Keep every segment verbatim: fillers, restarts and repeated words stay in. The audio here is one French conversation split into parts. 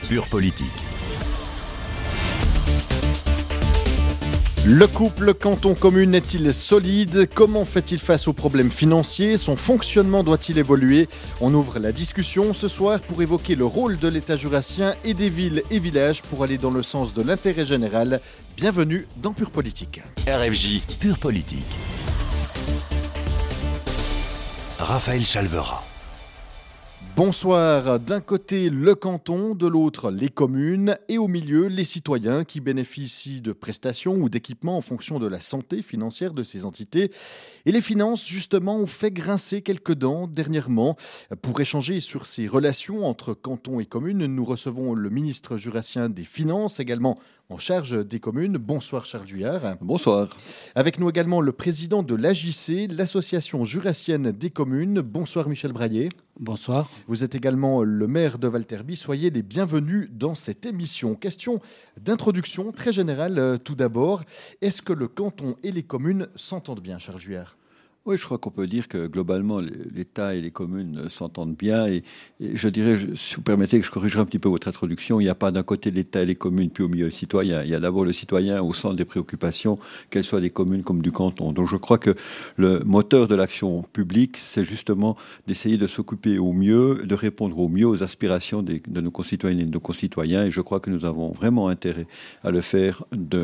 Pure Politique. Le couple canton-commune est-il solide ? Comment fait-il face aux problèmes financiers ? Son fonctionnement doit-il évoluer ? On ouvre la discussion ce soir pour évoquer le rôle de l'État jurassien et des villes et villages pour aller dans le sens de l'intérêt général. Bienvenue dans Pure Politique. R F J Pure Politique. Raphaël Chalvera. Bonsoir. D'un côté, le canton, de l'autre, les communes et au milieu, les citoyens qui bénéficient de prestations ou d'équipements en fonction de la santé financière de ces entités. Et les finances, justement, ont fait grincer quelques dents dernièrement. Pour échanger sur ces relations entre canton et communes, nous recevons le ministre jurassien des Finances, également en charge des communes. Bonsoir Charles Juillard. Bonsoir. Avec nous également le président de l'A J C, l'association jurassienne des communes. Bonsoir Michel Braillet. Bonsoir. Vous êtes également le maire de Valterby. Soyez les bienvenus dans cette émission. Question d'introduction très générale tout d'abord. Est-ce que le canton et les communes s'entendent bien, Charles Juillard ? Oui, je crois qu'on peut dire que globalement, l'État et les communes s'entendent bien. Et, et je dirais, je, si vous permettez que je corrigerai un petit peu votre introduction, il n'y a pas d'un côté l'État et les communes, puis au milieu le citoyen. Il y a d'abord le citoyen au centre des préoccupations, qu'elles soient des communes comme du canton. Donc je crois que le moteur de l'action publique, c'est justement d'essayer de s'occuper au mieux, de répondre au mieux aux aspirations des, de nos concitoyennes et de nos concitoyens. Et je crois que nous avons vraiment intérêt à le faire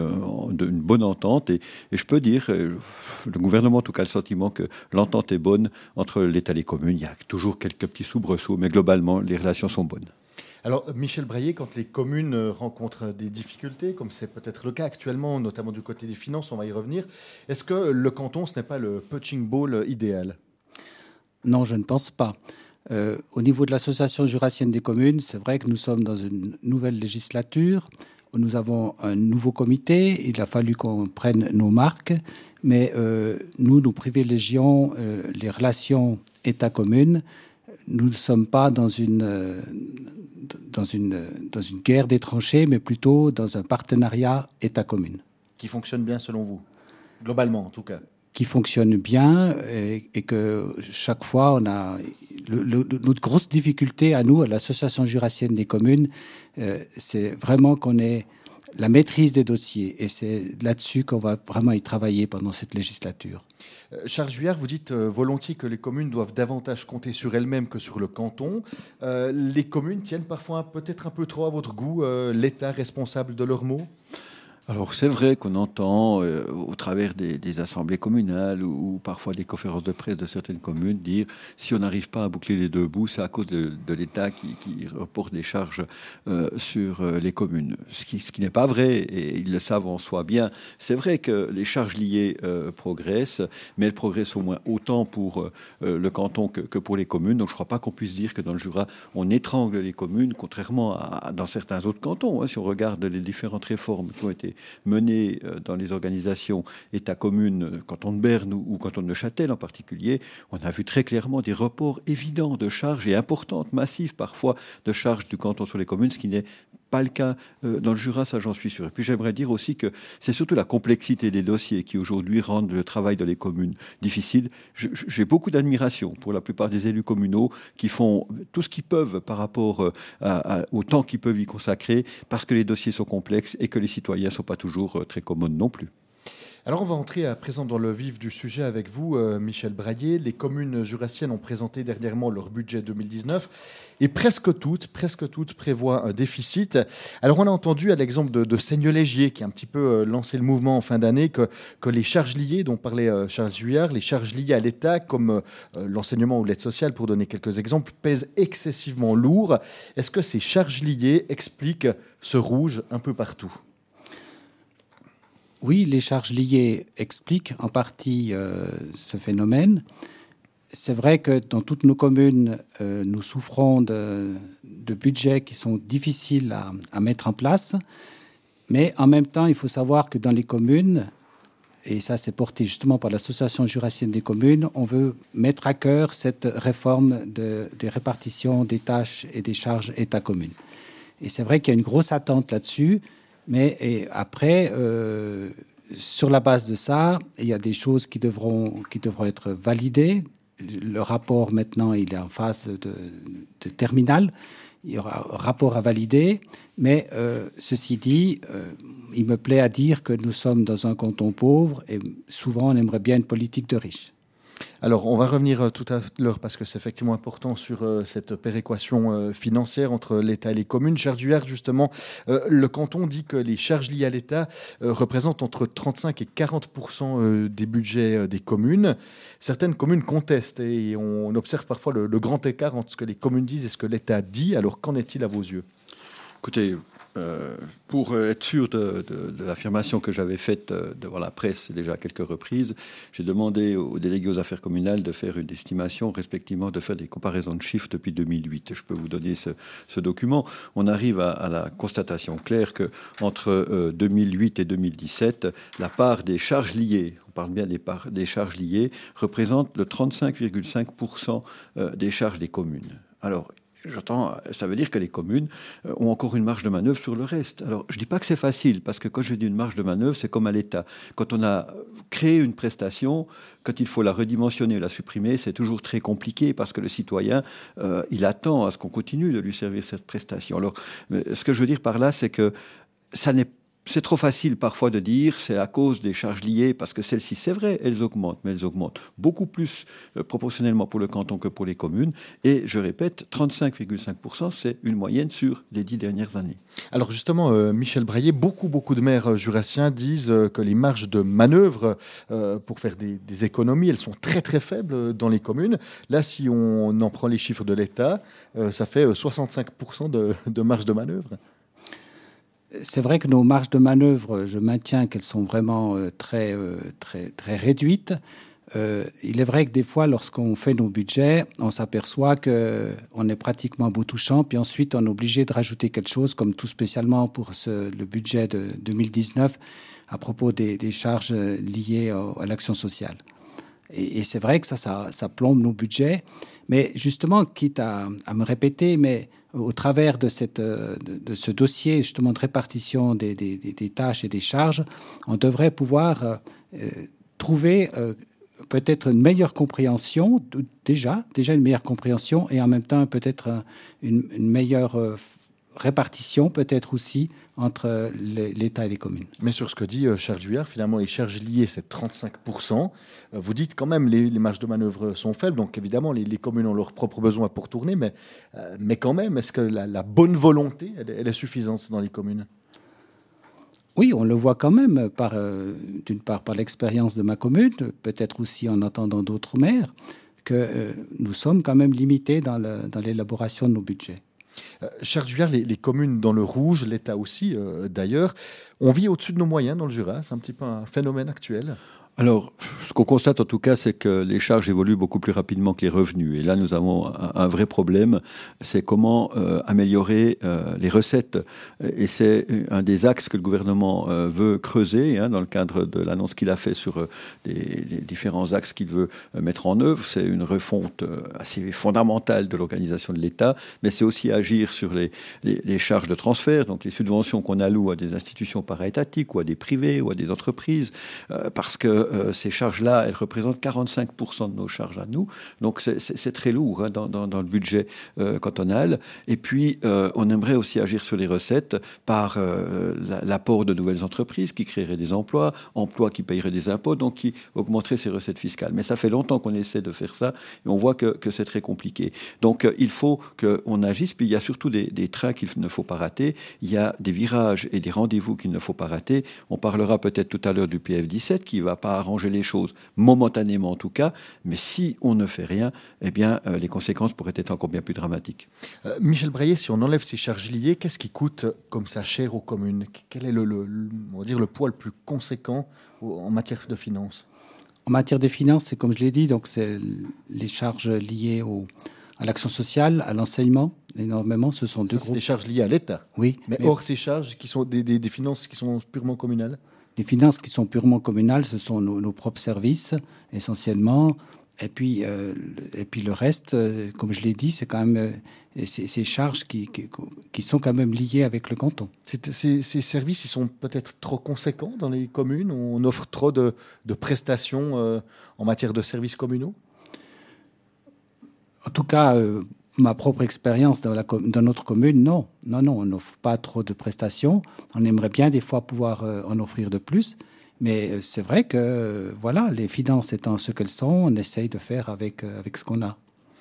d'une bonne entente. Et, et je peux dire, le gouvernement, en tout cas, le sentiment que l'entente est bonne entre l'État et les communes. Il y a toujours quelques petits soubresauts, mais globalement, les relations sont bonnes. Alors, Michel Braillet, quand les communes rencontrent des difficultés, comme c'est peut-être le cas actuellement, notamment du côté des finances, on va y revenir, est-ce que le canton, ce n'est pas le punching ball idéal ? Non, je ne pense pas. Euh, au niveau de l'Association jurassienne des communes, c'est vrai que nous sommes dans une nouvelle législature. Nous avons un nouveau comité, il a fallu qu'on prenne nos marques, mais euh, nous, nous privilégions euh, les relations État-commune. Nous ne sommes pas dans une, euh, dans, une, dans une guerre des tranchées, mais plutôt dans un partenariat État-commune. Qui fonctionne bien selon vous, globalement en tout cas ? Qui fonctionne bien et, et que chaque fois, on a... Le, le, notre grosse difficulté à nous, à l'Association jurassienne des communes, euh, c'est vraiment qu'on ait la maîtrise des dossiers. Et c'est là-dessus qu'on va vraiment y travailler pendant cette législature. Euh, Charles Juillard, vous dites euh, volontiers que les communes doivent davantage compter sur elles-mêmes que sur le canton. Euh, les communes tiennent parfois peut-être un peu trop à votre goût euh, l'État responsable de leurs maux ? Alors c'est vrai qu'on entend euh, au travers des, des assemblées communales ou, ou parfois des conférences de presse de certaines communes dire si on n'arrive pas à boucler les deux bouts, c'est à cause de, de l'État qui, qui reporte des charges euh, sur euh, les communes. Ce qui, ce qui n'est pas vrai, et ils le savent en soi bien. C'est vrai que les charges liées euh, progressent, mais elles progressent au moins autant pour euh, le canton que, que pour les communes. Donc je ne crois pas qu'on puisse dire que dans le Jura, on étrangle les communes, contrairement à, à dans certains autres cantons. Hein, si on regarde les différentes réformes qui ont été menées dans les organisations État-communes, canton de Berne ou canton de Neuchâtel en particulier, on a vu très clairement des reports évidents de charges et importantes, massives parfois, de charges du canton sur les communes, ce qui n'est pas le cas dans le Jura, ça j'en suis sûr. Et puis j'aimerais dire aussi que c'est surtout la complexité des dossiers qui aujourd'hui rendent le travail dans les communes difficile. J'ai beaucoup d'admiration pour la plupart des élus communaux qui font tout ce qu'ils peuvent par rapport à, à, au temps qu'ils peuvent y consacrer parce que les dossiers sont complexes et que les citoyens ne sont pas toujours très commodes non plus. Alors on va entrer à présent dans le vif du sujet avec vous, euh, Michel Braillet. Les communes jurassiennes ont présenté dernièrement leur budget deux mille dix-neuf et presque toutes, presque toutes prévoient un déficit. Alors on a entendu à l'exemple de, de Seignelay-Gier qui a un petit peu euh, lancé le mouvement en fin d'année que, que les charges liées, dont parlait euh, Charles Juillard, les charges liées à l'État comme euh, l'enseignement ou l'aide sociale, pour donner quelques exemples, pèsent excessivement lourd. Est-ce que ces charges liées expliquent ce rouge un peu partout ? Oui, les charges liées expliquent en partie euh, ce phénomène. C'est vrai que dans toutes nos communes, euh, nous souffrons de, de budgets qui sont difficiles à, à mettre en place. Mais en même temps, il faut savoir que dans les communes, et ça c'est porté justement par l'Association jurassienne des communes, on veut mettre à cœur cette réforme de, des répartitions des tâches et des charges État-commune. Et c'est vrai qu'il y a une grosse attente là-dessus. Mais et après, euh, sur la base de ça, il y a des choses qui devront, qui devront être validées. Le rapport, maintenant, il est en phase de, de terminale. il y aura un rapport à valider. Mais euh, ceci dit, euh, il me plaît à dire que nous sommes dans un canton pauvre et souvent on aimerait bien une politique de riches. Alors, on va revenir tout à l'heure parce que c'est effectivement important sur euh, cette péréquation euh, financière entre l'État et les communes. Gérard Juillard, justement, euh, le canton dit que les charges liées à l'État euh, représentent entre trente-cinq et quarante pour cent euh, des budgets euh, des communes. Certaines communes contestent et on observe parfois le, le grand écart entre ce que les communes disent et ce que l'État dit. Alors, qu'en est-il à vos yeux ? Écoutez, euh, pour être sûr de, de, de l'affirmation que j'avais faite devant la presse déjà à quelques reprises, j'ai demandé aux délégués aux affaires communales de faire une estimation, respectivement de faire des comparaisons de chiffres depuis deux mille huit. Je peux vous donner ce, ce document. On arrive à, à la constatation claire qu'entre euh, deux mille huit et deux mille dix-sept, la part des charges liées, on parle bien des, parts, des charges liées, représente le trente-cinq virgule cinq pour cent des charges des communes. Alors, J'entends, ça veut dire que les communes ont encore une marge de manœuvre sur le reste. Alors, je ne dis pas que c'est facile, parce que quand je dis une marge de manœuvre, c'est comme à l'État. Quand on a créé une prestation, quand il faut la redimensionner ou la supprimer, c'est toujours très compliqué, parce que le citoyen, euh, il attend à ce qu'on continue de lui servir cette prestation. Alors, ce que je veux dire par là, c'est que ça n'est C'est trop facile parfois de dire c'est à cause des charges liées, parce que celles-ci, c'est vrai, elles augmentent, mais elles augmentent beaucoup plus euh, proportionnellement pour le canton que pour les communes. Et je répète, trente-cinq virgule cinq pour cent, c'est une moyenne sur les dix dernières années. Alors justement, euh, Michel Braillé, beaucoup, beaucoup de maires jurassiens disent euh, que les marges de manœuvre euh, pour faire des, des économies, elles sont très très faibles dans les communes. Là, si on en prend les chiffres de l'État, euh, ça fait soixante-cinq pour cent de, de marge de manœuvre. C'est vrai que nos marges de manœuvre, je maintiens qu'elles sont vraiment euh, très, euh, très, très réduites. Euh, il est vrai que des fois, lorsqu'on fait nos budgets, on s'aperçoit qu'on est pratiquement à bout touchant, puis ensuite on est obligé de rajouter quelque chose, comme tout spécialement pour ce, le budget de deux mille dix-neuf, à propos des, des charges liées à, à l'action sociale. Et, et c'est vrai que ça, ça, ça plombe nos budgets. Mais justement, quitte à, à me répéter, mais au travers de, cette, de, de ce dossier justement de répartition des, des, des tâches et des charges, on devrait pouvoir euh, trouver euh, peut-être une meilleure compréhension, déjà, déjà une meilleure compréhension, et en même temps peut-être une, une meilleure euh, répartition peut-être aussi entre l'État et les communes. Mais sur ce que dit Charles Juillard, finalement, les charges liées, c'est trente-cinq pour cent. Vous dites quand même les, les marges de manœuvre sont faibles, donc évidemment, les, les communes ont leurs propres besoins pour tourner, mais, euh, mais quand même, est-ce que la, la bonne volonté, elle, elle est suffisante dans les communes ? Oui, on le voit quand même, par, euh, d'une part par l'expérience de ma commune, peut-être aussi en entendant d'autres maires, que euh, nous sommes quand même limités dans, le, dans l'élaboration de nos budgets. Euh, Charles Juillard, les, les communes dans le rouge, l'État aussi euh, d'ailleurs, on vit au-dessus de nos moyens dans le Jura, c'est un petit peu un phénomène actuel. Alors, ce qu'on constate en tout cas, c'est que les charges évoluent beaucoup plus rapidement que les revenus. Et là, nous avons un, un vrai problème, c'est comment euh, améliorer euh, les recettes. Et c'est un des axes que le gouvernement euh, veut creuser, hein, dans le cadre de l'annonce qu'il a fait sur euh, les, les différents axes qu'il veut euh, mettre en œuvre. C'est une refonte euh, assez fondamentale de l'organisation de l'État, mais c'est aussi agir sur les, les, les charges de transfert, donc les subventions qu'on alloue à des institutions para-étatiques ou à des privés ou à des entreprises, euh, parce que Euh, ces charges-là, elles représentent quarante-cinq pour cent de nos charges à nous. Donc, c'est, c'est, c'est très lourd hein, dans, dans, dans le budget euh, cantonal. Et puis, euh, on aimerait aussi agir sur les recettes par euh, la, l'apport de nouvelles entreprises qui créeraient des emplois, emplois qui paieraient des impôts, donc qui augmenteraient ces recettes fiscales. Mais ça fait longtemps qu'on essaie de faire ça et on voit que, que c'est très compliqué. Donc, euh, il faut qu'on agisse. Puis, il y a surtout des, des trains qu'il ne faut pas rater. Il y a des virages et des rendez-vous qu'il ne faut pas rater. On parlera peut-être tout à l'heure du P F dix-sept qui ne va pas arranger les choses, momentanément en tout cas, mais si on ne fait rien, eh bien, euh, les conséquences pourraient être encore bien plus dramatiques. Euh, Michel Braillé, si on enlève ces charges liées, qu'est-ce qui coûte comme ça cher aux communes ? Quel est le, le, le, on va dire, le poids le plus conséquent en matière de finances ? En matière des finances, c'est comme je l'ai dit, donc c'est les charges liées au, à l'action sociale, à l'enseignement, énormément, ce sont deux ça, groupes. C'est des charges liées à l'État. Oui. Mais, mais hors ces charges, qui sont des, des, des finances qui sont purement communales ? Les finances qui sont purement communales, ce sont nos, nos propres services, essentiellement. Et puis, euh, et puis le reste, euh, comme je l'ai dit, c'est quand même euh, ces, ces charges qui, qui, qui sont quand même liées avec le canton. C'est, ces, ces services, ils sont peut-être trop conséquents dans les communes ? On offre trop de, de prestations euh, en matière de services communaux ? En tout cas, euh, ma propre expérience dans, la, dans notre commune, non. Non, non, on n'offre pas trop de prestations. On aimerait bien des fois pouvoir euh, en offrir de plus. Mais euh, c'est vrai que, euh, voilà, les finances étant ce qu'elles sont, on essaye de faire avec, euh, avec ce qu'on a.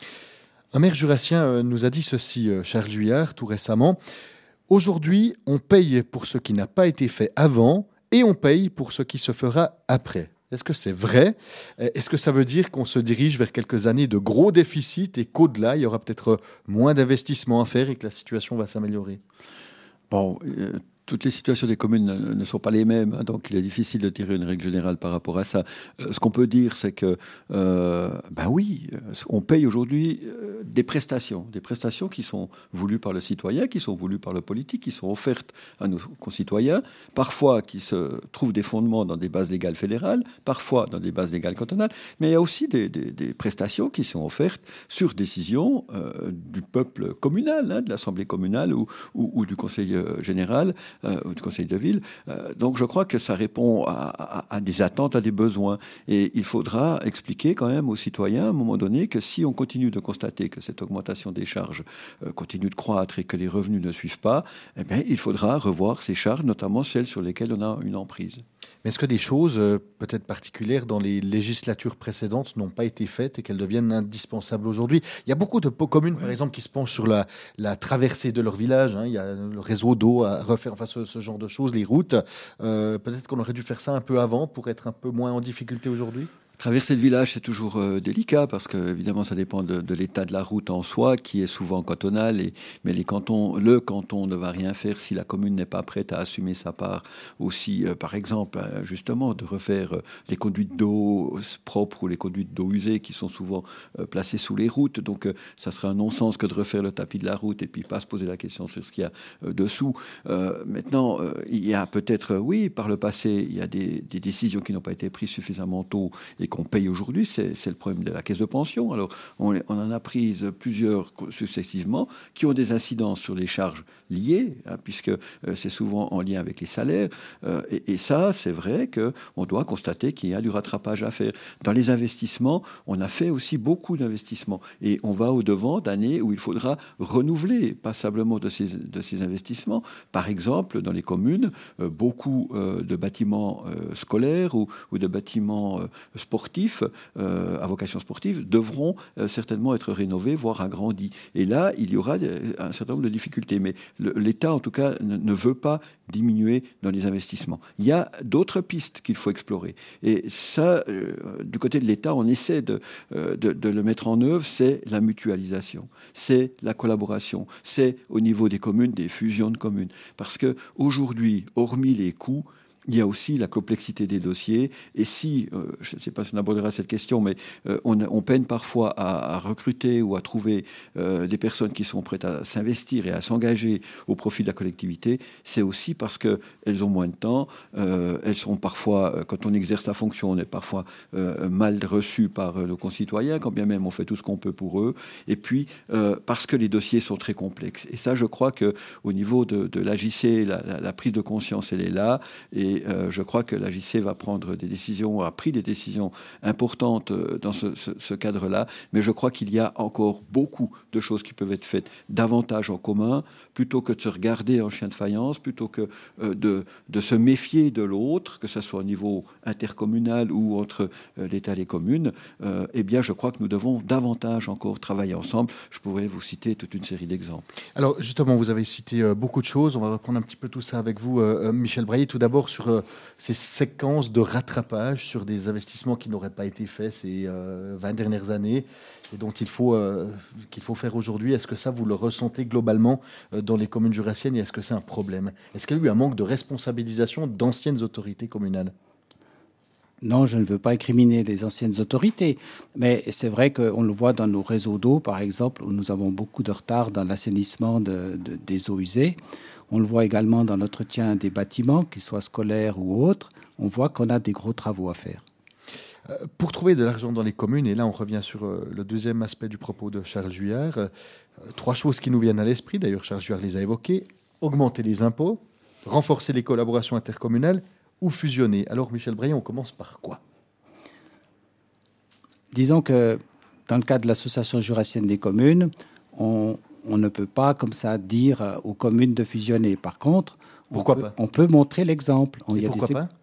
Un maire jurassien euh, nous a dit ceci, euh, Charles Juillard, tout récemment. Aujourd'hui, on paye pour ce qui n'a pas été fait avant et on paye pour ce qui se fera après. Est-ce que c'est vrai ? Est-ce que ça veut dire qu'on se dirige vers quelques années de gros déficits et qu'au-delà, il y aura peut-être moins d'investissements à faire et que la situation va s'améliorer ? Bon, euh, toutes les situations des communes ne, ne sont pas les mêmes, hein, donc il est difficile de tirer une règle générale par rapport à ça. Euh, ce qu'on peut dire, c'est que, euh, ben oui, on paye aujourd'hui euh, des prestations, des prestations qui sont voulues par le citoyen, qui sont voulues par le politique, qui sont offertes à nos concitoyens, parfois qui se trouvent des fondements dans des bases légales fédérales, parfois dans des bases légales cantonales, mais il y a aussi des, des, des prestations qui sont offertes sur décision euh, du peuple communal, hein, de l'Assemblée communale ou, ou, ou du Conseil euh, général, Euh, du conseil de ville. Euh, donc je crois que ça répond à, à, à des attentes, à des besoins. Et il faudra expliquer quand même aux citoyens à un moment donné que si on continue de constater que cette augmentation des charges euh, continue de croître et que les revenus ne suivent pas, eh bien, il faudra revoir ces charges, notamment celles sur lesquelles on a une emprise. Mais est-ce que des choses euh, peut-être particulières dans les législatures précédentes n'ont pas été faites et qu'elles deviennent indispensables aujourd'hui ? Il y a beaucoup de communes, ouais. par exemple, qui se penchent sur la, la traversée de leur village. Hein. Il y a le réseau d'eau à refaire, enfin ce, ce genre de choses, les routes. Euh, peut-être qu'on aurait dû faire ça un peu avant pour être un peu moins en difficulté aujourd'hui ? Traverser le village, c'est toujours euh, délicat parce que évidemment, ça dépend de, de l'état de la route en soi, qui est souvent cantonal. Et, mais les cantons, le canton ne va rien faire si la commune n'est pas prête à assumer sa part. Aussi, euh, par exemple, euh, justement, de refaire euh, les conduites d'eau propres ou les conduites d'eau usée qui sont souvent euh, placées sous les routes. Donc, euh, ça serait un non-sens que de refaire le tapis de la route et puis pas se poser la question sur ce qu'il y a euh, dessous. Euh, maintenant, euh, il y a peut-être, euh, oui, par le passé, il y a des, des décisions qui n'ont pas été prises suffisamment tôt et qu'on paye aujourd'hui, c'est, c'est le problème de la caisse de pension. Alors, on, on en a prise plusieurs successivement qui ont des incidences sur les charges liées, hein, puisque euh, c'est souvent en lien avec les salaires. Euh, et, et ça, c'est vrai qu'on doit constater qu'il y a du rattrapage à faire. Dans les investissements, on a fait aussi beaucoup d'investissements. Et on va au-devant d'années où il faudra renouveler passablement de ces, de ces investissements. Par exemple, dans les communes, euh, beaucoup euh, de bâtiments euh, scolaires ou, ou de bâtiments euh, sportifs sportifs, euh, à vocation sportive, devront euh, certainement être rénovés, voire agrandis. Et là, il y aura un certain nombre de difficultés. Mais le, l'État, en tout cas, ne, ne veut pas diminuer dans les investissements. Il y a d'autres pistes qu'il faut explorer. Et ça, euh, du côté de l'État, on essaie de, euh, de, de le mettre en œuvre, c'est la mutualisation, c'est la collaboration, c'est au niveau des communes, des fusions de communes. Parce qu'aujourd'hui, hormis les coûts, il y a aussi la complexité des dossiers. Et si, euh, je ne sais pas si on abordera cette question, mais euh, on, on peine parfois à, à recruter ou à trouver euh, des personnes qui sont prêtes à s'investir et à s'engager au profit de la collectivité, c'est aussi parce qu'elles ont moins de temps. Euh, elles sont parfois, quand on exerce la fonction, on est parfois euh, mal reçu par nos concitoyens, quand bien même on fait tout ce qu'on peut pour eux. Et puis, euh, parce que les dossiers sont très complexes. Et ça, je crois qu'au niveau de, de l'A J C, la, la, la prise de conscience, elle est là. Et Et euh, je crois que l'A J C va prendre des décisions, a pris des décisions importantes dans ce, ce, ce cadre-là. Mais je crois qu'il y a encore beaucoup de choses qui peuvent être faites davantage en commun, plutôt que de se regarder en chien de faïence, plutôt que euh, de, de se méfier de l'autre, que ce soit au niveau intercommunal ou entre euh, l'État et les communes. Euh, eh bien, je crois que nous devons davantage encore travailler ensemble. Je pourrais vous citer toute une série d'exemples. Alors, justement, vous avez cité euh, beaucoup de choses. On va reprendre un petit peu tout ça avec vous, euh, Michel Braillé. Tout d'abord, sur euh, ces séquences de rattrapage sur des investissements qui n'auraient pas été faits ces euh, vingt dernières années et dont il faut, euh, qu'il faut faire aujourd'hui. Est-ce que ça, vous le ressentez globalement euh, dans les communes jurassiennes et est-ce que c'est un problème ? Est-ce qu'il y a eu un manque de responsabilisation d'anciennes autorités communales ? Non, je ne veux pas incriminer les anciennes autorités, mais c'est vrai qu'on le voit dans nos réseaux d'eau, par exemple, où nous avons beaucoup de retard dans l'assainissement de, de, des eaux usées. On le voit également dans l'entretien des bâtiments, qu'ils soient scolaires ou autres. On voit qu'on a des gros travaux à faire. Euh, pour trouver de l'argent dans les communes, et là on revient sur euh, le deuxième aspect du propos de Charles Juillard, euh, trois choses qui nous viennent à l'esprit, d'ailleurs Charles Juillard les a évoquées: augmenter les impôts, renforcer les collaborations intercommunales ou fusionner. Alors Michel Braillé, on commence par quoi ? Disons que dans le cadre de l'Association jurassienne des communes, on, on ne peut pas comme ça dire aux communes de fusionner. Par contre, on, pourquoi peut, pas on peut montrer l'exemple. Et il y a pourquoi des... pas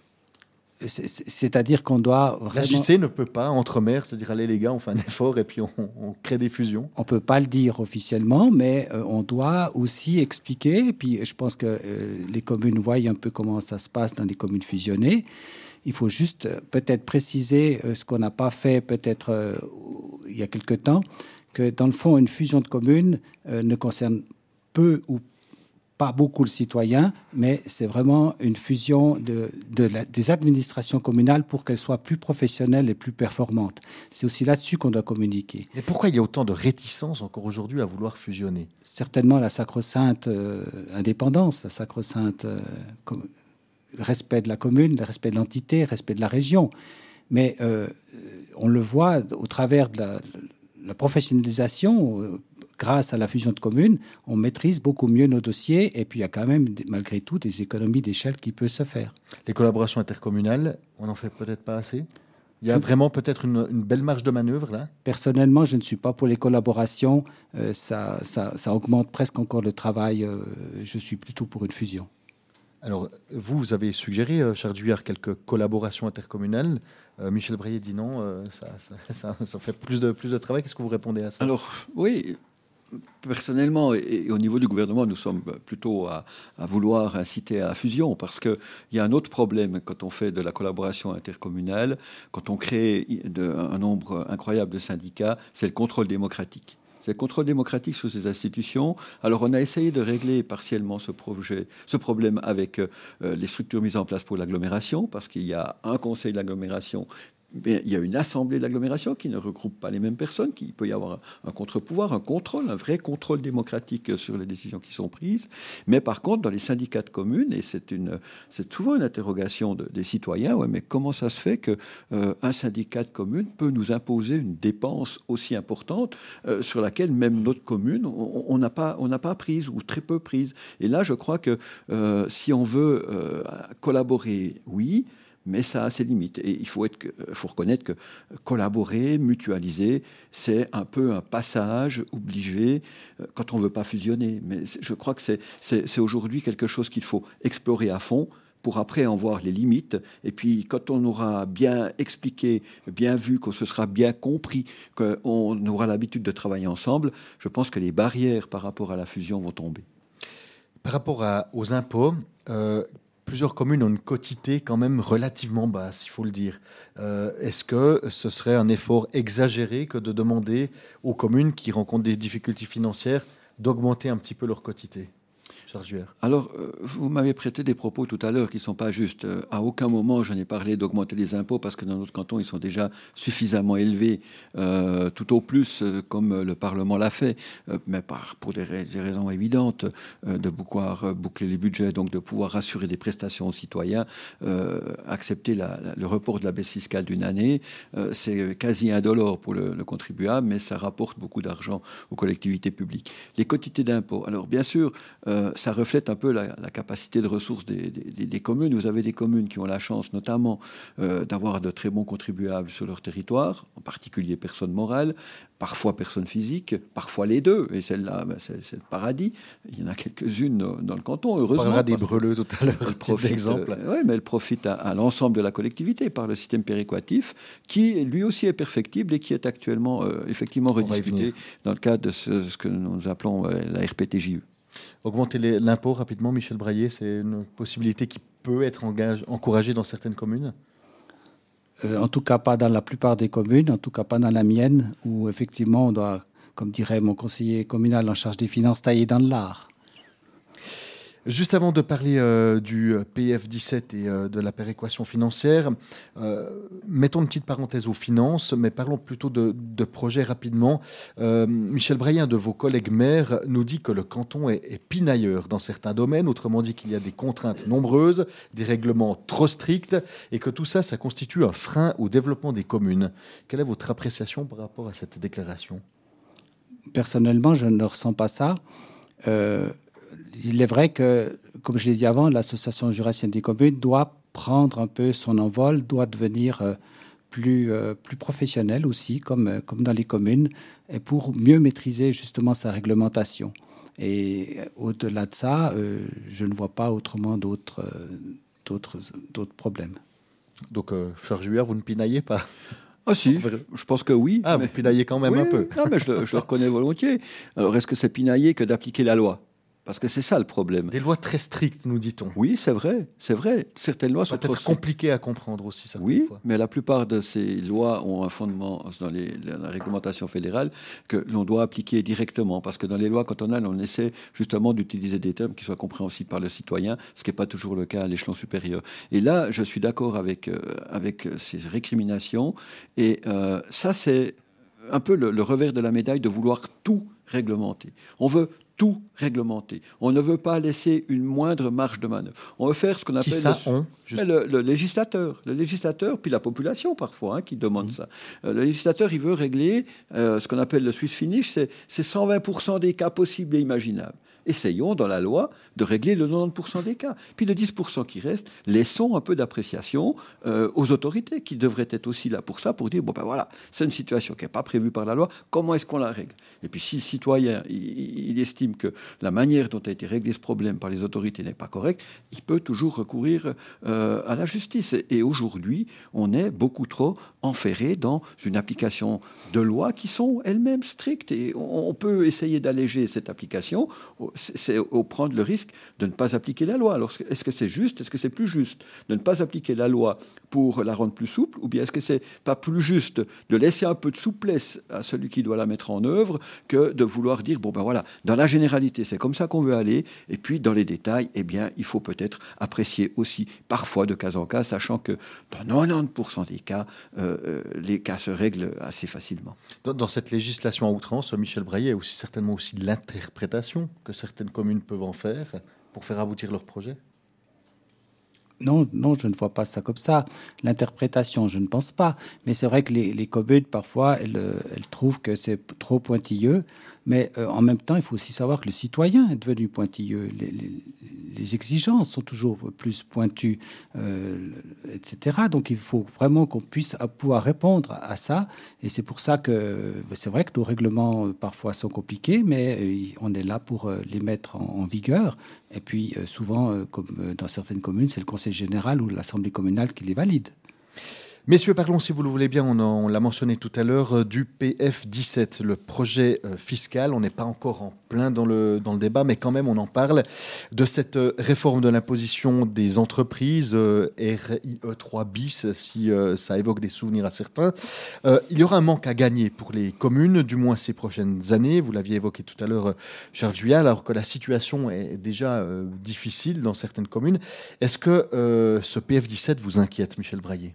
c'est, C'est-à-dire qu'on doit vraiment... La J C ne peut pas, entre maires, se dire allez les gars, on fait un effort et puis on, on crée des fusions. On ne peut pas le dire officiellement, mais euh, on doit aussi expliquer. Et puis je pense que euh, les communes voient un peu comment ça se passe dans les communes fusionnées. Il faut juste euh, peut-être préciser euh, ce qu'on n'a pas fait peut-être euh, il y a quelque temps, que dans le fond, une fusion de communes euh, ne concerne peu ou pas beaucoup le citoyen, mais c'est vraiment une fusion de, de la, des administrations communales pour qu'elles soient plus professionnelles et plus performantes. C'est aussi là-dessus qu'on doit communiquer. Et pourquoi il y a autant de réticence encore aujourd'hui à vouloir fusionner ? Certainement la sacro-sainte euh, indépendance, la sacro-sainte euh, com- le respect de la commune, le respect de l'entité, le respect de la région. Mais euh, on le voit au travers de la, la professionnalisation. Euh, Grâce à la fusion de communes, on maîtrise beaucoup mieux nos dossiers et puis il y a quand même, malgré tout, des économies d'échelle qui peuvent se faire. Les collaborations intercommunales, on n'en fait peut-être pas assez ? Il y a je... vraiment peut-être une, une belle marge de manœuvre là ? Personnellement, je ne suis pas pour les collaborations. Euh, ça, ça, ça augmente presque encore le travail. Euh, je suis plutôt pour une fusion. Alors, vous, vous avez suggéré, euh, Charles Juillard, quelques collaborations intercommunales. Euh, Michel Braillet dit non, euh, ça, ça, ça, ça fait plus de, plus de travail. Qu'est-ce que vous répondez à ça ? Alors, oui... Personnellement, et au niveau du gouvernement, nous sommes plutôt à, à vouloir inciter à la fusion parce qu'il y a un autre problème quand on fait de la collaboration intercommunale, quand on crée de, un nombre incroyable de syndicats, c'est le contrôle démocratique. C'est le contrôle démocratique sur ces institutions. Alors, on a essayé de régler partiellement ce, projet, ce problème avec euh, les structures mises en place pour l'agglomération, parce qu'il y a un conseil d'agglomération. Mais il y a une assemblée de l'agglomération qui ne regroupe pas les mêmes personnes, qu'il peut y avoir un, un contre-pouvoir, un contrôle, un vrai contrôle démocratique sur les décisions qui sont prises. Mais par contre, dans les syndicats de communes, et c'est, une, c'est souvent une interrogation de, des citoyens, ouais, mais comment ça se fait qu'un euh, syndicat de communes peut nous imposer une dépense aussi importante euh, sur laquelle même notre commune, on n'a pas, on n'a pas prise ou très peu prise. Et là, je crois que euh, si on veut euh, collaborer, oui, mais ça a ses limites. Et il faut, être, faut reconnaître que collaborer, mutualiser, c'est un peu un passage obligé quand on ne veut pas fusionner. Mais je crois que c'est, c'est, c'est aujourd'hui quelque chose qu'il faut explorer à fond pour après en voir les limites. Et puis, quand on aura bien expliqué, bien vu, que ce sera bien compris, qu'on aura l'habitude de travailler ensemble, je pense que les barrières par rapport à la fusion vont tomber. Par rapport à, aux impôts, euh, plusieurs communes ont une quotité quand même relativement basse, il faut le dire. Euh, est-ce que ce serait un effort exagéré que de demander aux communes qui rencontrent des difficultés financières d'augmenter un petit peu leur quotité ? Charles Juillard. Alors, euh, vous m'avez prêté des propos tout à l'heure qui ne sont pas justes. Euh, à aucun moment, je n'ai parlé d'augmenter les impôts parce que dans notre canton, ils sont déjà suffisamment élevés, euh, tout au plus, euh, comme le Parlement l'a fait, euh, mais par, pour des, ra- des raisons évidentes, euh, de pouvoir euh, boucler les budgets, donc de pouvoir assurer des prestations aux citoyens, euh, accepter la, la, le report de la baisse fiscale d'une année. Euh, c'est quasi indolore pour le, le contribuable, mais ça rapporte beaucoup d'argent aux collectivités publiques. Les quotités d'impôts. Alors, bien sûr, euh, ça reflète un peu la, la capacité de ressources des, des, des communes. Vous avez des communes qui ont la chance notamment euh, d'avoir de très bons contribuables sur leur territoire, en particulier personnes morales, parfois personnes physiques, parfois les deux. Et celle-là, ben, c'est, c'est le paradis. Il y en a quelques-unes dans le canton, heureusement. On parlera des breleux tout à l'heure, elle profite, exemple. Euh, oui, mais elle profite à, à l'ensemble de la collectivité par le système péréquatif, qui lui aussi est perfectible et qui est actuellement euh, effectivement rediscuté dans le cadre de ce, ce que nous appelons euh, la R P T J E. Augmenter les, l'impôt rapidement, Michel Braillet, c'est une possibilité qui peut être engage, encouragée dans certaines communes ? euh, En tout cas, pas dans la plupart des communes, en tout cas pas dans la mienne, où effectivement on doit, comme dirait mon conseiller communal en charge des finances, tailler dans le lard. Juste avant de parler euh, du P F dix-sept et euh, de la péréquation financière, euh, mettons une petite parenthèse aux finances, mais parlons plutôt de, de projets rapidement. Euh, Michel Braillet, un de vos collègues maires, nous dit que le canton est, est pinailleur dans certains domaines, autrement dit qu'il y a des contraintes nombreuses, des règlements trop stricts, et que tout ça, ça constitue un frein au développement des communes. Quelle est votre appréciation par rapport à cette déclaration ? Personnellement, je ne ressens pas ça. Euh, Il est vrai que, comme je l'ai dit avant, l'association jurassienne des communes doit prendre un peu son envol, doit devenir euh, plus, euh, plus professionnelle aussi, comme, comme dans les communes, et pour mieux maîtriser justement sa réglementation. Et au-delà de ça, euh, je ne vois pas autrement d'autres, euh, d'autres, d'autres problèmes. Donc, euh, cher Juillard, vous ne pinaillez pas? Ah si, je pense que oui. Ah, mais... vous pinaillez quand même oui, un peu. Non, mais je, le, je le reconnais volontiers. Alors, est-ce que c'est pinailler que d'appliquer la loi? Parce que c'est ça le problème. Des lois très strictes, nous dit-on. Oui, c'est vrai, c'est vrai. Certaines lois sont peut-être compliquées à comprendre aussi, certaines oui, fois. mais la plupart de ces lois ont un fondement dans les, la réglementation fédérale que l'on doit appliquer directement. Parce que dans les lois cantonales, on essaie justement d'utiliser des termes qui soient compréhensibles par le citoyen, ce qui n'est pas toujours le cas à l'échelon supérieur. Et là, je suis d'accord avec, euh, avec ces récriminations. Et euh, ça, c'est un peu le, le revers de la médaille de vouloir tout réglementer. On veut tout réglementer. On ne veut pas laisser une moindre marge de manœuvre. On veut faire ce qu'on appelle... Qui ça, le, on, le, le législateur. Le législateur, puis la population parfois, hein, qui demande mmh. ça. Euh, le législateur, il veut régler euh, ce qu'on appelle le Swiss finish, c'est, c'est cent vingt pour cent des cas possibles et imaginables. Essayons, dans la loi, de régler le quatre-vingt-dix pour cent des cas. Puis le dix pour cent qui reste, laissons un peu d'appréciation euh, aux autorités, qui devraient être aussi là pour ça, pour dire, bon ben voilà, c'est une situation qui n'est pas prévue par la loi, comment est-ce qu'on la règle? Et puis si le citoyen, il, il estime que la manière dont a été réglé ce problème par les autorités n'est pas correcte, il peut toujours recourir euh, à la justice. Et, et aujourd'hui, on est beaucoup trop enferré dans une application de lois qui sont elles-mêmes strictes. Et on, on peut essayer d'alléger cette application, c'est au prendre le risque de ne pas appliquer la loi. Alors, est-ce que c'est juste? Est-ce que c'est plus juste de ne pas appliquer la loi pour la rendre plus souple? Ou bien est-ce que c'est pas plus juste de laisser un peu de souplesse à celui qui doit la mettre en œuvre que de vouloir dire, bon ben voilà, dans la généralité, c'est comme ça qu'on veut aller, et puis dans les détails, eh bien, il faut peut-être apprécier aussi, parfois de cas en cas, sachant que dans quatre-vingt-dix pour cent des cas, euh, les cas se règlent assez facilement. Dans, dans cette législation à outrance, Michel Braillet, il y a aussi certainement aussi l'interprétation que certaines communes peuvent en faire pour faire aboutir leur projet? Non, non, je ne vois pas ça comme ça. L'interprétation, je ne pense pas. Mais c'est vrai que les, les communes, parfois, elles, elles trouvent que c'est trop pointilleux. Mais euh, en même temps, il faut aussi savoir que le citoyen est devenu pointilleux. Les, les, les exigences sont toujours plus pointues, euh, et cetera. Donc, il faut vraiment qu'on puisse pouvoir répondre à ça. Et c'est pour ça que c'est vrai que nos règlements, parfois, sont compliqués, mais euh, on est là pour euh, les mettre en, en vigueur. Et puis, euh, souvent, euh, comme euh, dans certaines communes, c'est le conseil général ou l'assemblée communale qui les valide. Messieurs, parlons, si vous le voulez bien, on, en, on l'a mentionné tout à l'heure, du P F dix-sept, le projet euh, fiscal. On n'est pas encore en plein dans le, dans le débat, mais quand même, on en parle de cette euh, réforme de l'imposition des entreprises, euh, R I E trois bis, si euh, ça évoque des souvenirs à certains. Euh, il y aura un manque à gagner pour les communes, du moins ces prochaines années. Vous l'aviez évoqué tout à l'heure, Charles Juillard, alors que la situation est déjà euh, difficile dans certaines communes. Est-ce que euh, ce P F dix-sept vous inquiète, Michel Braillet?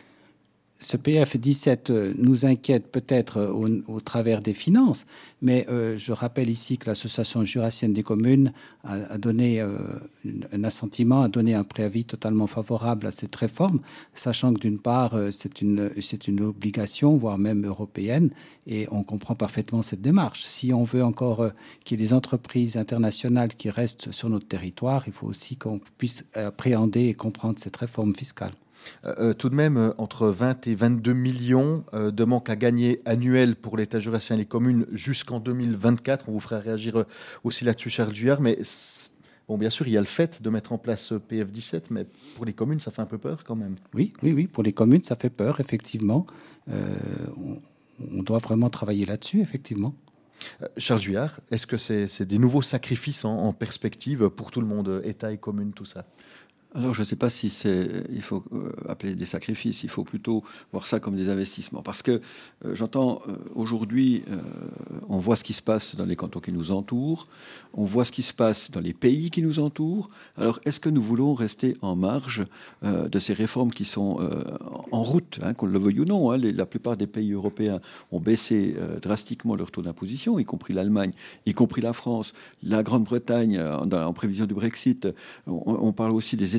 Ce P F dix-sept nous inquiète peut-être au, au travers des finances, mais euh, je rappelle ici que l'Association jurassienne des communes a, a donné euh, un assentiment, a donné un préavis totalement favorable à cette réforme, sachant que d'une part, euh, c'est une, c'est une obligation, voire même européenne, et on comprend parfaitement cette démarche. Si on veut encore euh, qu'il y ait des entreprises internationales qui restent sur notre territoire, il faut aussi qu'on puisse appréhender et comprendre cette réforme fiscale. Euh, tout de même, euh, entre vingt et vingt-deux millions euh, de manque à gagner annuels pour l'État jurassien et les communes jusqu'en deux mille vingt-quatre. On vous fera réagir euh, aussi là-dessus, Charles Juillard. Mais bon, bien sûr, il y a le fait de mettre en place ce P F dix-sept, mais pour les communes, ça fait un peu peur quand même. Oui, oui, oui. Pour les communes, ça fait peur, effectivement. Euh, on, on doit vraiment travailler là-dessus, effectivement. Euh, Charles Juillard, est-ce que c'est, c'est des nouveaux sacrifices en, en perspective pour tout le monde, État et communes, tout ça? Alors, je ne sais pas si c'est, il faut euh, appeler des sacrifices, il faut plutôt voir ça comme des investissements. Parce que euh, j'entends euh, aujourd'hui, euh, on voit ce qui se passe dans les cantons qui nous entourent, on voit ce qui se passe dans les pays qui nous entourent. Alors, est-ce que nous voulons rester en marge euh, de ces réformes qui sont euh, en route, hein, qu'on le veuille ou non, hein, les, la plupart des pays européens ont baissé euh, drastiquement leur taux d'imposition, y compris l'Allemagne, y compris la France, la Grande-Bretagne, en, en prévision du Brexit. On, on parle aussi des États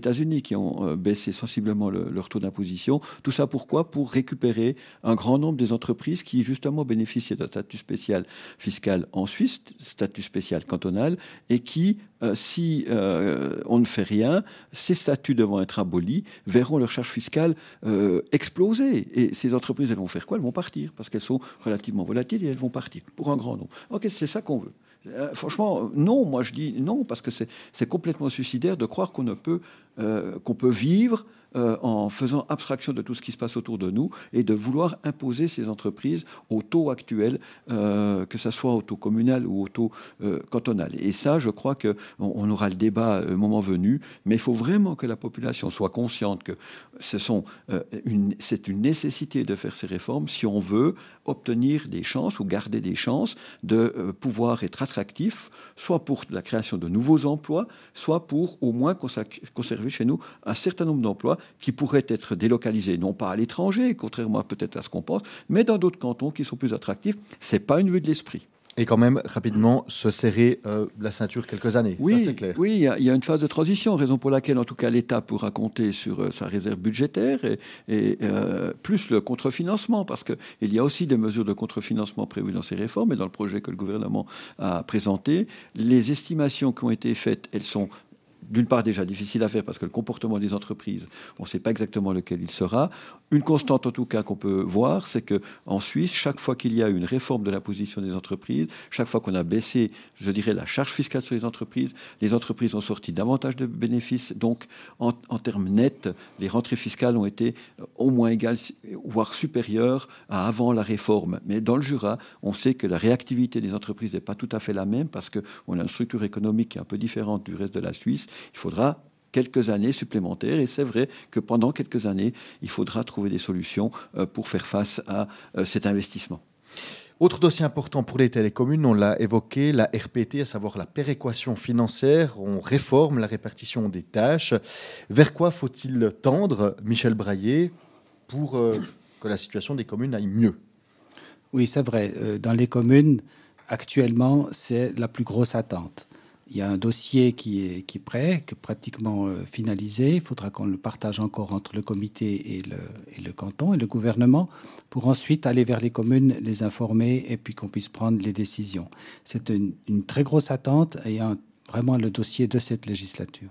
États-Unis qui ont euh, baissé sensiblement le, leur taux d'imposition. Tout ça pourquoi ? Pour récupérer un grand nombre des entreprises qui justement bénéficiaient d'un statut spécial fiscal en Suisse, statut spécial cantonal, et qui, euh, si euh, on ne fait rien, ces statuts devant être abolis, verront leur charge fiscale euh, exploser. Et ces entreprises, elles vont faire quoi ? Elles vont partir, parce qu'elles sont relativement volatiles et elles vont partir, pour un grand nombre. Ok, c'est ça qu'on veut. Euh, franchement, non, moi je dis non, parce que c'est, c'est complètement suicidaire de croire qu'on ne peut, euh, qu'on peut vivre euh, en faisant abstraction de tout ce qui se passe autour de nous et de vouloir imposer ces entreprises au taux actuel, euh, que ce soit au taux communal ou au taux euh, cantonal. Et ça, je crois qu'on on aura le débat le moment venu, mais il faut vraiment que la population soit consciente que ce sont, euh, une, c'est une nécessité de faire ces réformes si on veut obtenir des chances ou garder des chances de euh, pouvoir être attractif, soit pour la création de nouveaux emplois, soit pour au moins conserver chez nous un certain nombre d'emplois qui pourraient être délocalisés, non pas à l'étranger, contrairement peut-être à ce qu'on pense, mais dans d'autres cantons qui sont plus attractifs. Ce n'est pas une vue de l'esprit. Et quand même, rapidement, se serrer euh, la ceinture quelques années, oui, ça c'est clair. Oui, il y, y a une phase de transition, raison pour laquelle, en tout cas, l'État pourra compter sur euh, sa réserve budgétaire et, et euh, plus le contrefinancement, parce qu'il y a aussi des mesures de contrefinancement prévues dans ces réformes et dans le projet que le gouvernement a présenté. Les estimations qui ont été faites, elles sont d'une part déjà difficile à faire parce que le comportement des entreprises, on ne sait pas exactement lequel il sera. Une constante en tout cas qu'on peut voir, c'est qu'en Suisse, chaque fois qu'il y a une réforme de l'imposition des entreprises, chaque fois qu'on a baissé, je dirais, la charge fiscale sur les entreprises, les entreprises ont sorti davantage de bénéfices. Donc, en, en termes nets, les rentrées fiscales ont été au moins égales, voire supérieures à avant la réforme. Mais dans le Jura, on sait que la réactivité des entreprises n'est pas tout à fait la même parce qu'on a une structure économique qui est un peu différente du reste de la Suisse. Il faudra quelques années supplémentaires et c'est vrai que pendant quelques années, il faudra trouver des solutions pour faire face à cet investissement. Autre dossier important pour l'État et les communes, on l'a évoqué, la R P T, à savoir la péréquation financière. On réforme la répartition des tâches. Vers quoi faut-il tendre, Michel Braillé, pour euh, que la situation des communes aille mieux ? Oui, c'est vrai. Dans les communes, actuellement, c'est la plus grosse attente. Il y a un dossier qui est, qui est prêt, qui est pratiquement euh, finalisé. Il faudra qu'on le partage encore entre le comité et le, et le canton et le gouvernement pour ensuite aller vers les communes, les informer et puis qu'on puisse prendre les décisions. C'est une, une très grosse attente et un, vraiment le dossier de cette législature.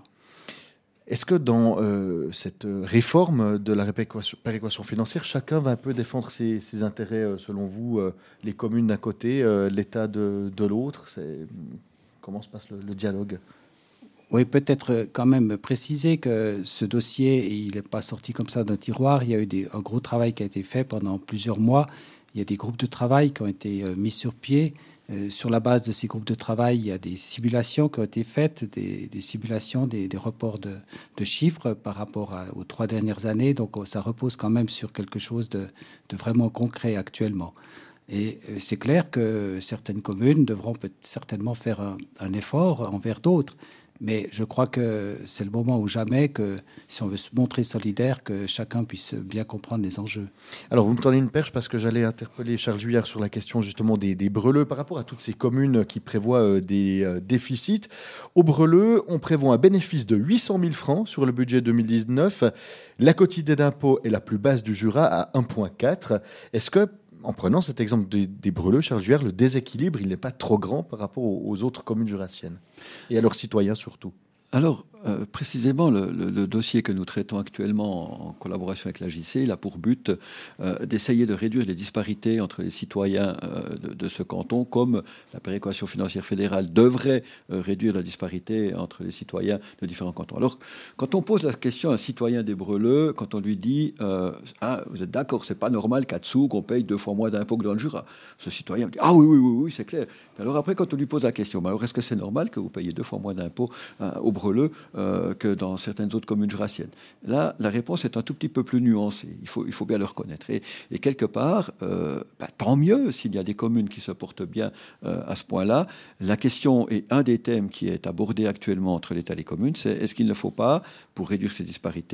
Est-ce que dans euh, cette réforme de la péréquation, péréquation financière, chacun va un peu défendre ses, ses intérêts, euh, selon vous, euh, les communes d'un côté, euh, l'État de, de l'autre ? C'est... Comment se passe le, le dialogue ? Oui, peut-être quand même préciser que ce dossier, il n'est pas sorti comme ça d'un tiroir. Il y a eu des, un gros travail qui a été fait pendant plusieurs mois. Il y a des groupes de travail qui ont été euh, mis sur pied. Euh, sur la base de ces groupes de travail, il y a des simulations qui ont été faites, des, des simulations, des, des reports de, de chiffres par rapport à, aux trois dernières années. Donc ça repose quand même sur quelque chose de, de vraiment concret actuellement. Et c'est clair que certaines communes devront certainement faire un, un effort envers d'autres. Mais je crois que c'est le moment ou jamais que, si on veut se montrer solidaire, que chacun puisse bien comprendre les enjeux. Alors, vous me tendez une perche parce que j'allais interpeller Charles Juillard sur la question justement des, des breleux par rapport à toutes ces communes qui prévoient euh, des euh, déficits. Au breleux, on prévoit un bénéfice de huit cent mille francs sur le budget deux mille dix-neuf. La quotité d'impôt est la plus basse du Jura à un virgule quatre. Est-ce que, en prenant cet exemple des, des breleux, Charles Juillard, le déséquilibre, il n'est pas trop grand par rapport aux, aux autres communes jurassiennes et à leurs citoyens surtout ? Alors, euh, précisément, le, le, le dossier que nous traitons actuellement en collaboration avec l'A J C, il a pour but euh, d'essayer de réduire les disparités entre les citoyens euh, de, de ce canton, comme la péréquation financière fédérale devrait euh, réduire la disparité entre les citoyens de différents cantons. Alors, quand on pose la question à un citoyen des Breleux, quand on lui dit euh, ah, vous êtes d'accord, c'est pas normal qu'à Dessous, qu'on paye deux fois moins d'impôts que dans le Jura. Ce citoyen dit ah oui, oui, oui, oui c'est clair. Alors après, quand on lui pose la question, alors est-ce que c'est normal que vous payiez deux fois moins d'impôts euh, au Breleux Euh, que dans certaines autres communes jurassiennes. Là, la réponse est un tout petit peu plus nuancée. Il faut, il faut bien le reconnaître. Et, et quelque part, euh, bah, tant mieux s'il y a des communes qui se portent bien euh, à ce point-là. La question est un des thèmes qui est abordé actuellement entre l'État et les communes, c'est est-ce qu'il ne faut pas, pour réduire ces disparités,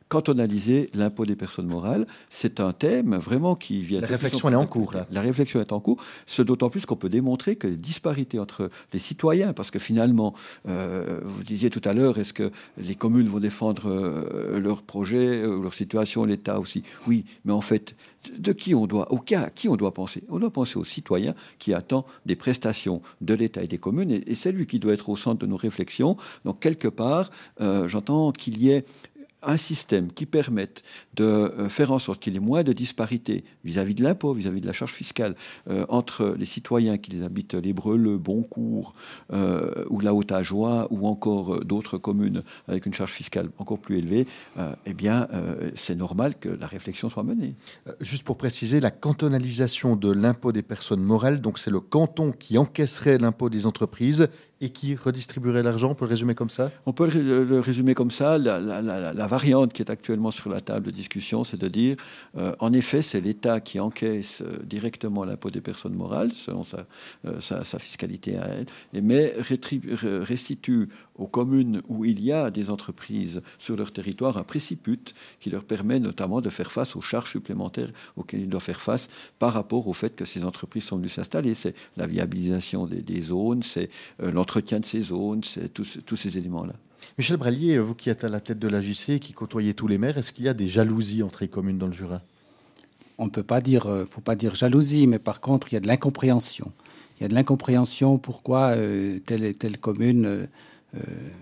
cantonaliser l'impôt des personnes morales. C'est un thème vraiment qui vient... La réflexion est en cours, là. La réflexion est en cours, ce d'autant plus qu'on peut démontrer que les disparités entre les citoyens, parce que finalement, euh, vous disiez tout à l'heure, est-ce que les communes vont défendre euh, leurs projets, euh, leur situation, l'État aussi? Oui, mais en fait, de qui on doit, au cas, à qui on doit penser? On doit penser aux citoyens qui attend des prestations de l'État et des communes, et, et c'est lui qui doit être au centre de nos réflexions. Donc, quelque part, euh, j'entends qu'il y ait un système qui permette de faire en sorte qu'il y ait moins de disparités vis-à-vis de l'impôt, vis-à-vis de la charge fiscale, euh, entre les citoyens qui habitent les Breleux, Boncourt, euh, ou la Haute-Ajoie, ou encore d'autres communes avec une charge fiscale encore plus élevée, euh, eh bien, euh, c'est normal que la réflexion soit menée. Juste pour préciser, la cantonalisation de l'impôt des personnes morales, donc c'est le canton qui encaisserait l'impôt des entreprises et qui redistribuerait l'argent, on peut le résumer comme ça? On peut le, le résumer comme ça. La, la, la, la variante qui est actuellement sur la table de discussion, c'est de dire, euh, en effet, c'est l'État qui encaisse euh, directement l'impôt des personnes morales, selon sa, euh, sa, sa fiscalité à elle, et mais rétribu, restitue aux communes où il y a des entreprises sur leur territoire un préciput qui leur permet notamment de faire face aux charges supplémentaires auxquelles ils doivent faire face par rapport au fait que ces entreprises sont venues s'installer. C'est la viabilisation des, des zones, c'est euh, l'entretien de ces zones, c'est tous, tous ces éléments-là. Michel Brallier, vous qui êtes à la tête de l'A J C, qui côtoyez tous les maires, est-ce qu'il y a des jalousies entre les communes dans le Jura? On ne peut pas dire, euh, faut pas dire jalousie, mais par contre, il y a de l'incompréhension. Il y a de l'incompréhension pourquoi euh, telle et telle commune euh, euh,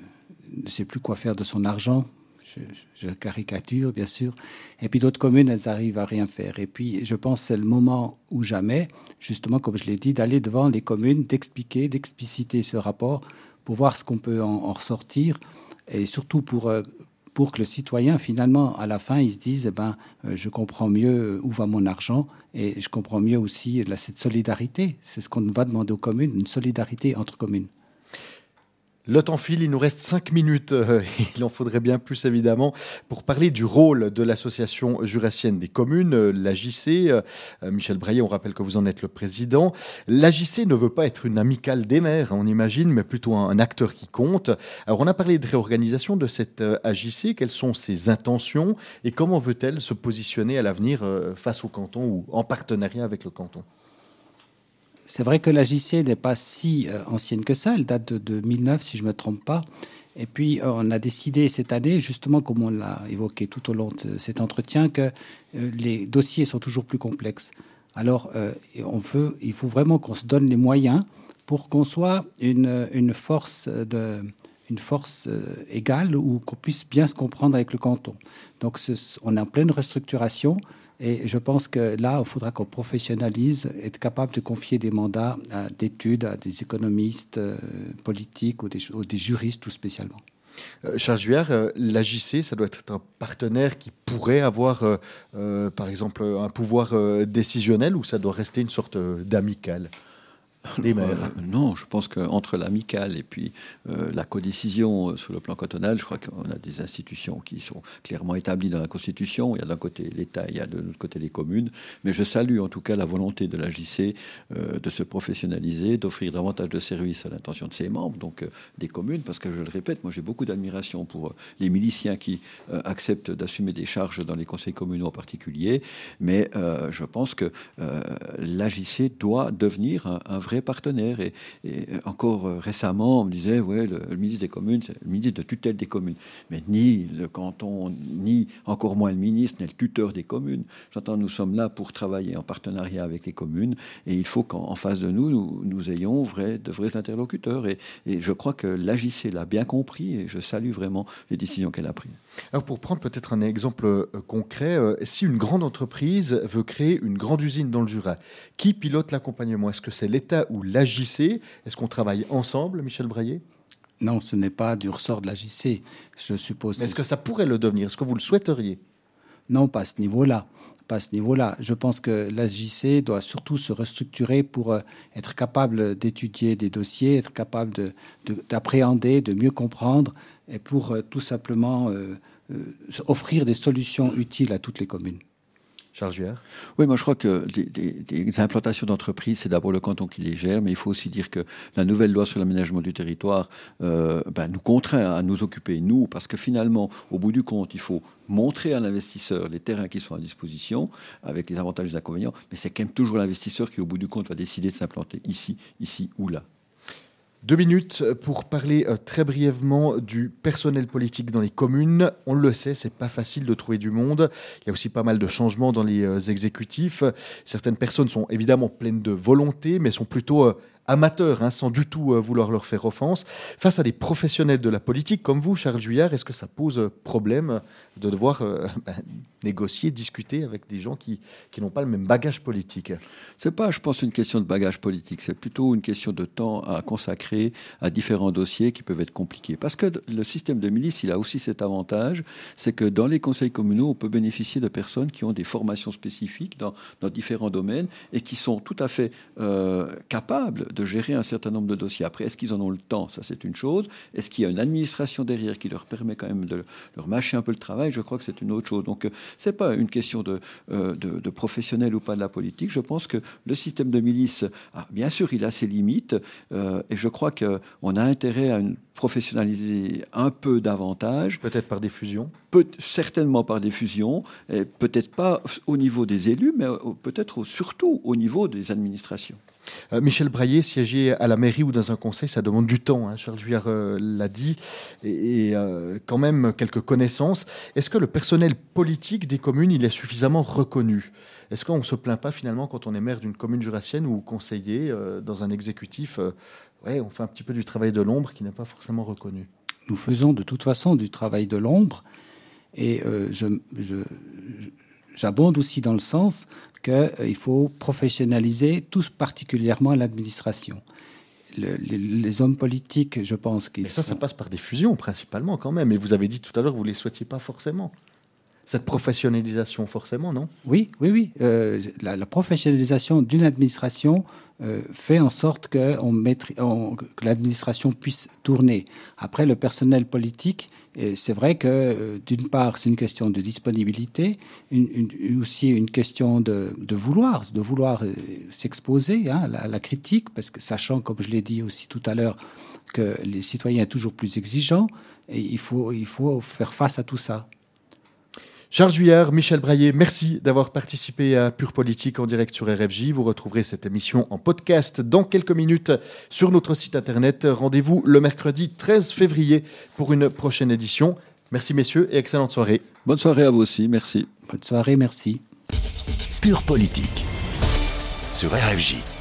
ne sait plus quoi faire de son argent. Je, je caricature, bien sûr. Et puis d'autres communes, elles arrivent à rien faire. Et puis, je pense que c'est le moment ou jamais, justement, comme je l'ai dit, d'aller devant les communes, d'expliquer, d'expliciter ce rapport pour voir ce qu'on peut en, en ressortir et surtout pour, euh, pour que le citoyen, finalement, à la fin, il se dise, eh ben, euh, je comprends mieux où va mon argent et je comprends mieux aussi là, cette solidarité. C'est ce qu'on va demander aux communes, une solidarité entre communes. Le temps file, il nous reste cinq minutes, euh, il en faudrait bien plus évidemment, pour parler du rôle de l'association jurassienne des communes, euh, l'A J C. Euh, Michel Brallier, on rappelle que vous en êtes le président. L'A J C ne veut pas être une amicale des maires, on imagine, mais plutôt un, un acteur qui compte. Alors on a parlé de réorganisation de cette euh, A J C, quelles sont ses intentions et comment veut-elle se positionner à l'avenir euh, face au canton ou en partenariat avec le canton? C'est vrai que l'A J C n'est pas si euh, ancienne que ça. Elle date de deux mille neuf, si je ne me trompe pas. Et puis, euh, on a décidé cette année, justement, comme on l'a évoqué tout au long de cet entretien, que euh, les dossiers sont toujours plus complexes. Alors, euh, on veut, il faut vraiment qu'on se donne les moyens pour qu'on soit une, une force, de, une force euh, égale ou qu'on puisse bien se comprendre avec le canton. Donc, ce, on est en pleine restructuration. Et je pense que là, il faudra qu'on professionnalise, être capable de confier des mandats à, d'études à des économistes euh, politiques ou des, ou des juristes tout spécialement. Euh, Charles Juillard, euh, l'A J C, ça doit être un partenaire qui pourrait avoir, euh, euh, par exemple, un pouvoir euh, décisionnel ou ça doit rester une sorte euh, d'amicale des maires? Euh, non, je pense qu'entre l'amicale et puis euh, la codécision euh, sur le plan cantonal, je crois qu'on a des institutions qui sont clairement établies dans la Constitution. Il y a d'un côté l'État, il y a de l'autre côté les communes. Mais je salue en tout cas la volonté de l'A J C euh, de se professionnaliser, d'offrir davantage de services à l'intention de ses membres, donc euh, des communes, parce que je le répète, moi j'ai beaucoup d'admiration pour euh, les miliciens qui euh, acceptent d'assumer des charges dans les conseils communaux en particulier. Mais euh, je pense que euh, l'A J C doit devenir un, un vrai partenaire. Et, et encore euh, récemment, on me disait, ouais, le, le ministre des communes, c'est le ministre de tutelle des communes. Mais ni le canton, ni encore moins le ministre, n'est le tuteur des communes. J'entends, nous sommes là pour travailler en partenariat avec les communes et il faut qu'en face de nous, nous, nous ayons vrai, de vrais interlocuteurs. Et, et je crois que l'A J C l'a bien compris et je salue vraiment les décisions qu'elle a prises. Alors pour prendre peut-être un exemple euh, concret, euh, si une grande entreprise veut créer une grande usine dans le Jura, qui pilote l'accompagnement? Est-ce que c'est l'État ou l'A J C? Est-ce qu'on travaille ensemble, Michel Brallier? Non, ce n'est pas du ressort de l'A J C, je suppose. Mais est-ce que ça pourrait le devenir? Est-ce que vous le souhaiteriez? Non, pas à ce niveau-là. Pas à ce niveau-là. Je pense que l'A J C doit surtout se restructurer pour euh, être capable d'étudier des dossiers, être capable de, de, d'appréhender, de mieux comprendre et pour euh, tout simplement euh, euh, offrir des solutions utiles à toutes les communes. Charles Juillard. Oui, moi je crois que des, des, des implantations d'entreprises, c'est d'abord le canton qui les gère, mais il faut aussi dire que la nouvelle loi sur l'aménagement du territoire euh, ben, nous contraint à nous occuper, nous, parce que finalement, au bout du compte, il faut montrer à l'investisseur les terrains qui sont à disposition, avec les avantages et les inconvénients, mais c'est quand même toujours l'investisseur qui, au bout du compte, va décider de s'implanter ici, ici ou là. Deux minutes pour parler euh, très brièvement du personnel politique dans les communes. On le sait, c'est pas facile de trouver du monde. Il y a aussi pas mal de changements dans les euh, exécutifs. Certaines personnes sont évidemment pleines de volonté, mais sont plutôt euh, amateurs, hein, sans du tout euh, vouloir leur faire offense. Face à des professionnels de la politique comme vous, Charles Juillard, est-ce que ça pose euh, problème de devoir euh, ben, négocier, discuter avec des gens qui, qui n'ont pas le même bagage politique? C'est pas, je pense, une question de bagage politique. C'est plutôt une question de temps à consacrer à différents dossiers qui peuvent être compliqués. Parce que le système de milice, il a aussi cet avantage, c'est que dans les conseils communaux, on peut bénéficier de personnes qui ont des formations spécifiques dans, dans différents domaines et qui sont tout à fait euh, capables de gérer un certain nombre de dossiers. Après, est-ce qu'ils en ont le temps? Ça, c'est une chose. Est-ce qu'il y a une administration derrière qui leur permet quand même de leur mâcher un peu le travail? Je crois que c'est une autre chose. Donc, c'est pas une question de, euh, de, de professionnel ou pas de la politique. Je pense que le système de milice, ah, bien sûr, il a ses limites euh, et je crois qu'on a intérêt à une professionnaliser un peu davantage. Peut-être par des fusions? Peut, certainement par des fusions, et peut-être pas au niveau des élus, mais peut-être surtout au niveau des administrations. Euh, Michel Brayé, siéger à la mairie ou dans un conseil, ça demande du temps, hein, Charles Juillard euh, l'a dit, et, et euh, quand même quelques connaissances. Est-ce que le personnel politique des communes, il est suffisamment reconnu? Est-ce qu'on ne se plaint pas finalement quand on est maire d'une commune jurassienne ou conseiller euh, dans un exécutif euh, ouais, on fait un petit peu du travail de l'ombre qui n'est pas forcément reconnu? Nous faisons de toute façon du travail de l'ombre, et euh, je, je, j'abonde aussi dans le sens qu'il euh, faut professionnaliser tout particulièrement l'administration. Le, les, les hommes politiques, je pense qu'ils... Mais ça, sont... ça passe par des fusions principalement quand même. Et vous avez dit tout à l'heure que vous ne les souhaitiez pas forcément. Cette professionnalisation, forcément, non? Oui, oui, oui. Euh, la, la professionnalisation d'une administration euh, fait en sorte que, on maîtrise, on, que l'administration puisse tourner. Après, le personnel politique, et c'est vrai que, euh, d'une part, c'est une question de disponibilité, une, une, aussi une question de, de vouloir, de vouloir euh, s'exposer hein, à, la, à la critique, parce que sachant, comme je l'ai dit aussi tout à l'heure, que les citoyens sont toujours plus exigeants, et il faut, il faut faire face à tout ça. Charles Juillard, Michel Brayé, merci d'avoir participé à Pure Politique en direct sur R F J. Vous retrouverez cette émission en podcast dans quelques minutes sur notre site internet. Rendez-vous le mercredi treize février pour une prochaine édition. Merci messieurs et excellente soirée. Bonne soirée à vous aussi, merci. Bonne soirée, merci. Pure Politique sur R F J.